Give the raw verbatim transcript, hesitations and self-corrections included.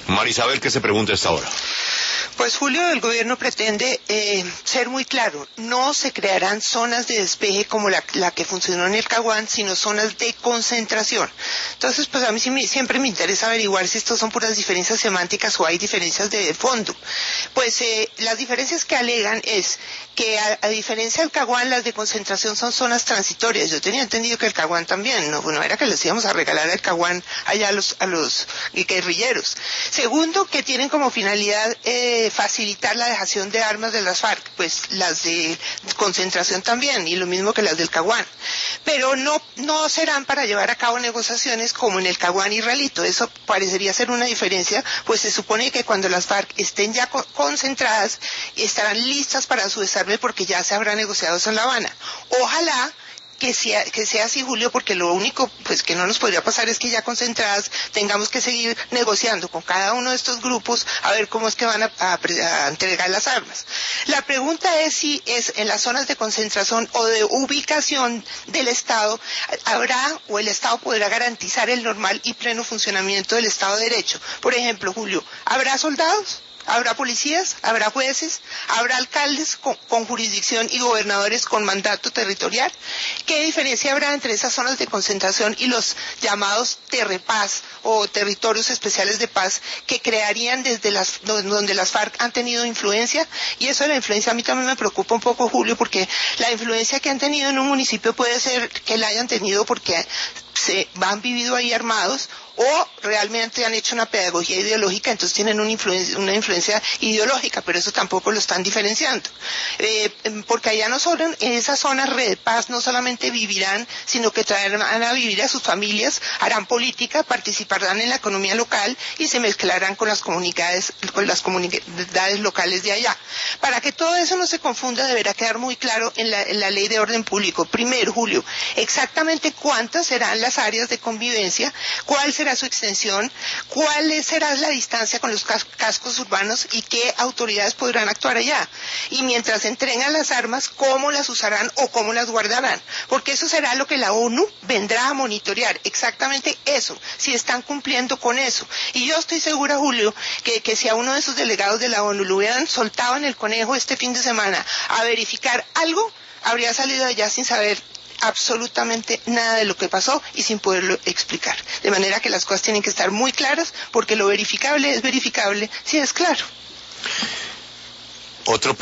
Marisabel, ¿qué se pregunta a esta hora? Pues Julio, el gobierno pretende eh, ser muy claro, no se crearán zonas de despeje como la, la que funcionó en el Caguán, sino zonas de concentración. Entonces, pues a mí sí me, siempre me interesa averiguar si estos son puras diferencias semánticas o hay diferencias de fondo. Pues eh, las diferencias que alegan es que a, a diferencia del Caguán, las de concentración son zonas transitorias. Yo tenía entendido que el Caguán también, no, no era que les íbamos a regalar el Caguán allá a los, a los guerrilleros. Segundo, que tienen como finalidad eh, facilitar la dejación de armas de las FARC, pues las de concentración también, y lo mismo que las del Caguán. Pero no, no serán para llevar a cabo negociaciones como en el Caguán israelito. Eso parecería ser una diferencia, pues se supone que cuando las FARC estén ya co- concentradas, estarán listas para su desarme porque ya se habrá negociado eso en La Habana. Ojalá que sea, que sea así, Julio, porque lo único pues que no nos podría pasar es que ya concentradas tengamos que seguir negociando con cada uno de estos grupos a ver cómo es que van a, a, a entregar las armas. La pregunta es si es en las zonas de concentración o de ubicación del Estado habrá o el Estado podrá garantizar el normal y pleno funcionamiento del Estado de Derecho. Por ejemplo, Julio, ¿habrá soldados? ¿Habrá policías? ¿Habrá jueces? ¿Habrá alcaldes con, con jurisdicción y gobernadores con mandato territorial? ¿Qué diferencia habrá entre esas zonas de concentración y los llamados terrepaz o territorios especiales de paz que crearían desde las donde las FARC han tenido influencia? Y eso de la influencia a mí también me preocupa un poco, Julio, porque la influencia que han tenido en un municipio puede ser que la hayan tenido porque se han vivido ahí armados o realmente han hecho una pedagogía ideológica, entonces tienen una influencia, una influencia ideológica, pero eso tampoco lo están diferenciando. Eh, porque allá no solo en esas zonas de paz no solamente vivirán, sino que traerán a vivir a sus familias, harán política, participarán en la economía local y se mezclarán con las comunidades, con las comunidades locales de allá. Para que todo eso no se confunda, deberá quedar muy claro en la, en la ley de orden público. Primero, Julio, exactamente cuántas serán las áreas de convivencia, cuál será su extensión, cuál será la distancia con los cas- cascos urbanos y qué autoridades podrán actuar allá. Y mientras entregan las armas, cómo las usarán o cómo las guardarán. Porque eso será lo que la ONU vendrá a monitorear, exactamente eso, si están cumpliendo con eso. Y yo estoy segura, Julio, que, que si a uno de esos delegados de la ONU lo hubieran soltado en el conejo este fin de semana a verificar algo, habría salido allá sin saber absolutamente nada de lo que pasó y sin poderlo explicar. De manera que las cosas tienen que estar muy claras porque lo verificable es verificable si es claro. Otro